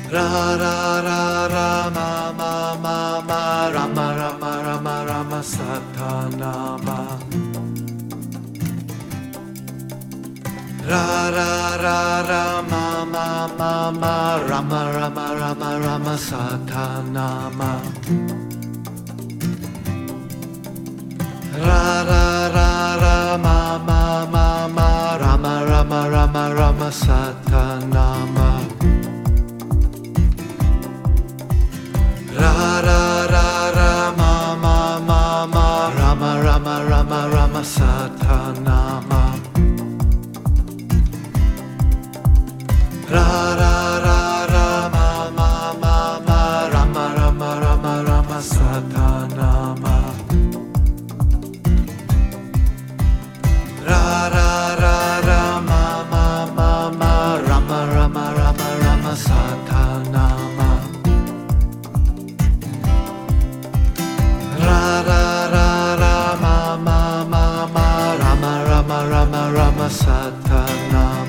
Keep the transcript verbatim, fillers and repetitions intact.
Ra ra ra ra ma ma ma ma Rama Rama Rama Rama Satanama. Ra ra ra ra ma ma ma ma Rama Rama Rama Rama Satanama. Ra ra ra ra ma ma ma ma Rama Rama Rama Rama Satanama. Ra ra ra ra ma ma ma ma Rama Rama Rama Rama Satanama. Ra ra ra ra ma ma ma ma Rama Rama Rama Rama Satanama. Ra ra ra ra ma ma ma ma Rama Rama Rama Rama Satanama. Ra ra ra ra ma ma ma ma Rama Rama Rama Rama Satanama.